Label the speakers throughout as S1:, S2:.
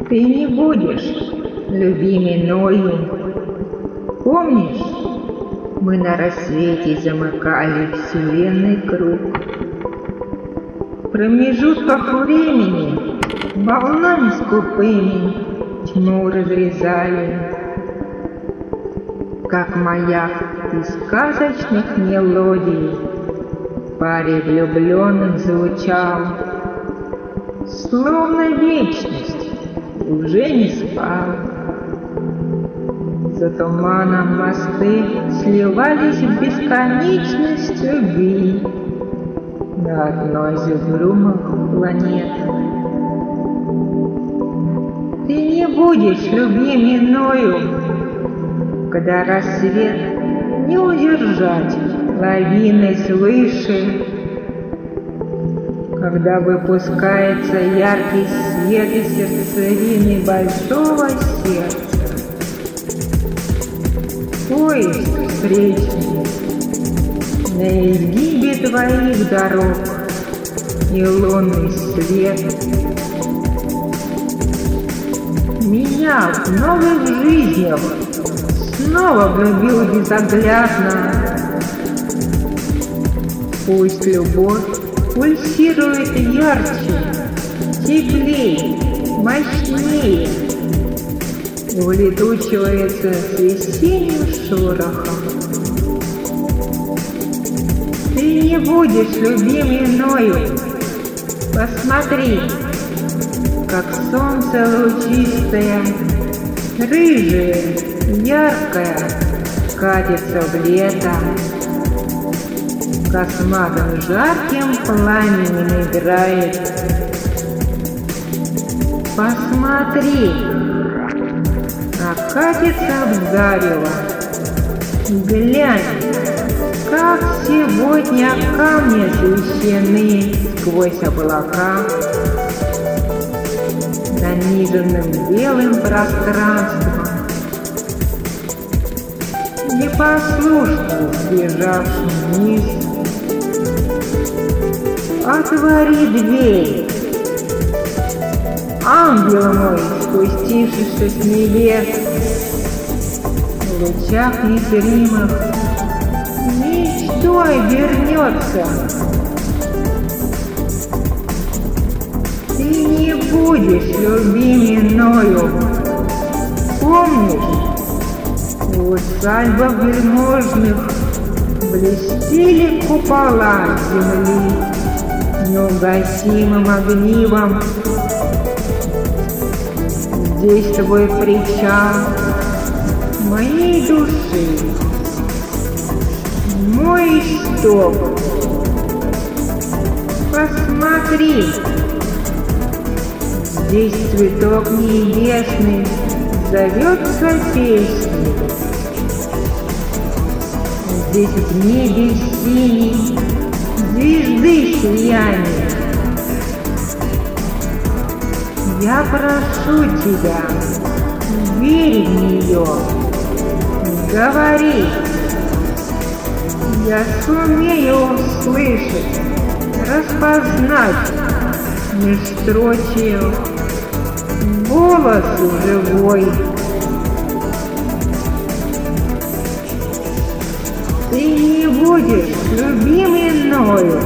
S1: Ты не будешь любимой мною. Помнишь, мы на рассвете замыкали вселенный круг. В промежутках времени волнами скупыми тьму разрезали. Как маяк из сказочных мелодий в паре влюбленных звучал, словно вечность уже не спал. За туманом мосты сливались в бесконечность любви на одной из угрюмых планет. Ты не будешь любимой мною, когда рассвет не удержать лавиной свыше, когда выпускается яркий свет из сердцевины большого сердца. Поезд встречный на изгибе твоих дорог и лунный свет меня в новых жизнях снова влюбил безоглядно. Пусть любовь пульсирует ярче, теплее, мощнее, улетучивается с весенним шорохом. Ты не будешь любимой мною. Посмотри, как солнце лучистое, рыжее, яркое, катится в лето, косматым жарким пламенем играет. Посмотри, катится в зарево. Глянь, как сегодня камни освещены сквозь облака нанизанным белым пространством, непослушно сбежавшим вниз. Отвори дверь, ангел мой, спустившийся с небес, в лучах незримых мечтой вернется. Ты не будешь любимой мною. Помнишь, в усадьбах вельможных блестели купола земли неугасимым огнивом. Здесь твой причал моей души, мой исток. Посмотри, здесь цветок небесный зовется песней. Здесь в небе синий звезды сияние. Я прошу тебя, верь в нее, говори. Я сумею услышать, распознать межстрочию голос живой. Ты не будешь любимой мною.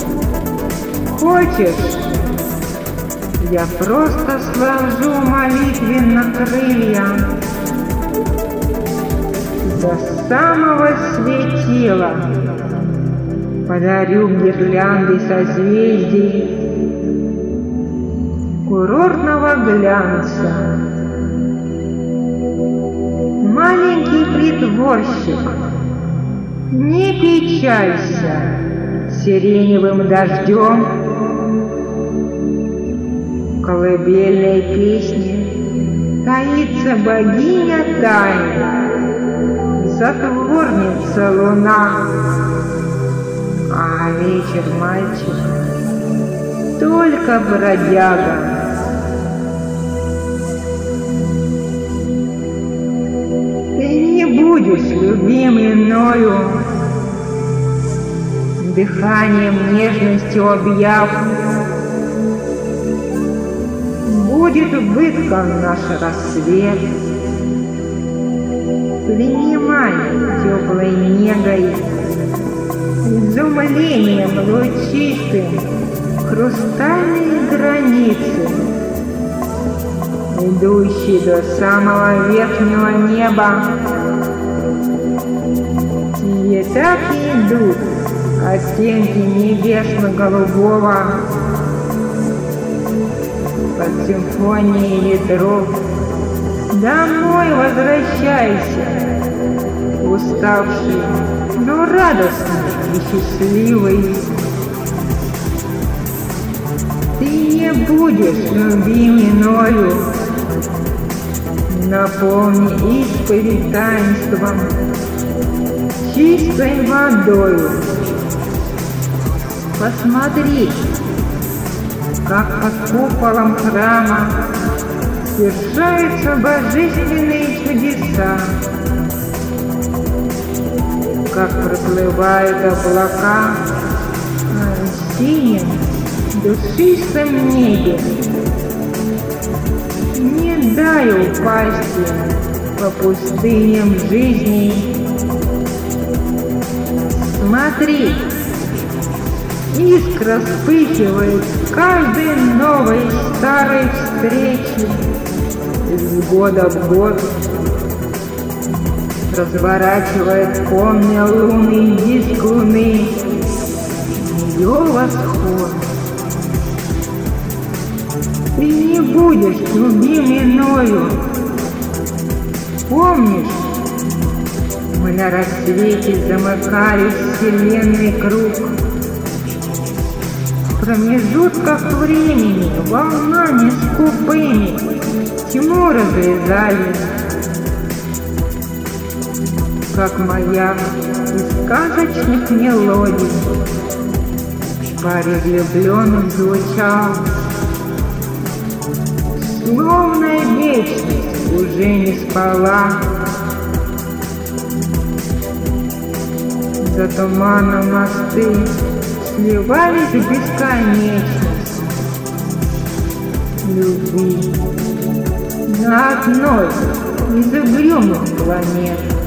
S1: Хочешь, я просто сложу молитвенно крылья до самого светила, подарю гирлянды созвездий курортного глянца. Маленький притворщик, не печалься сиреневым дождем. В колыбельной песне таится богиня тайны, затворница луна. А вечер мальчик только бродяга. Ты не будешь любимой мною, дыханием нежностью объяв. будет убытком наш рассвет. Принимай теплой негой, изумлением лучистым хрустальные границы, идущие до самого верхнего неба. И так и идут оттенки небесно-голубого под симфонией ветров. Домой возвращайся, уставший, но радостный и счастливый. Ты не будешь любим иною, наполни исповедь таинством, чистой водою. Посмотри, как под куполом храма совершаются божественные чудеса, как проплывают облака на синем душистом небе. Не дай упасть по пустыням жизни. Смотри, искра вспыхивает каждой новой старой встречи, из года в год разворачивает полный лунный диск луны ее восход. Ты не будешь любим иною. Помнишь, мы на рассвете замыкали вселенный круг, в промежутках времени волнами скупыми тьму разрезали, как маяк из сказочных мелодий в паре влюбленных звучал. Словно вечность уже не спала, за туманом мосты сливались в бесконечность любви на одной из угрюмых планет.